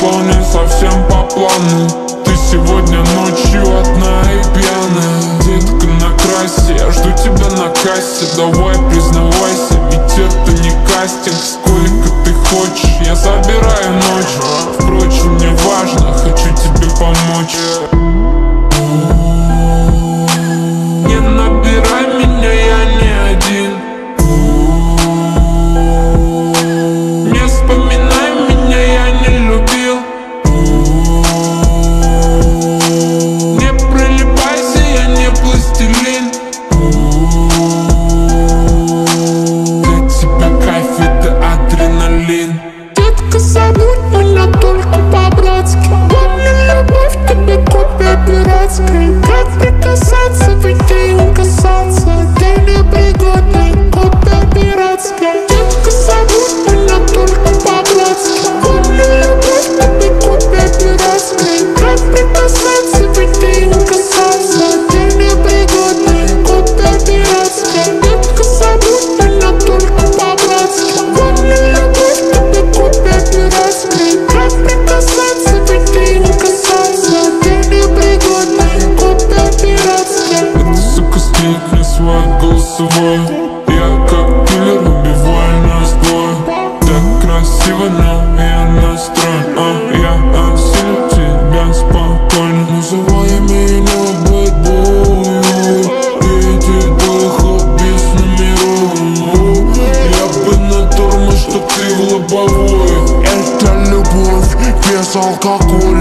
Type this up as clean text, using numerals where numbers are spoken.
выполняй совсем по плану. Ты сегодня ночью одна и пьяная. Детка, накрасься, я жду тебя на кассе. Давай признавайся, ведь это не кастинг. Сколько ты хочешь, я забираю ночь. Впрочем, не важно, хочу тебе помочь. Не набирай меня, я не один. Не вспоминай меня, я не любил. Не прилипайся, я не пластилин. Для тебя кайф — это адреналин. Детка, забудь меня только по-братски. Помни, любовь тебе копия пиратская. Как прикасаться, выйти и касаться. Ты непригодный, копия пиратская. Детка, забудь меня только по-братски. Помни, любовь тебе копия пиратская. Как прикасаться, выйти и касаться. Ты непригодный, копия пиратская. Детка, забудь меня только по-братски. Помни, любовь тебе копия пиратская. Как прикасаться, выйти и касаться. Ты непригодный, копия пиратская. Эта сука скинет мне свой голосовой. Я как киллер убиваю нас двое. Так красиво, но я настроен. Я осилю тебя спокойно. Называй меня бэтбой. Видит духа без номеров. Я бы на тормоз, что ты в лобовой. Это любовь без алкоголя.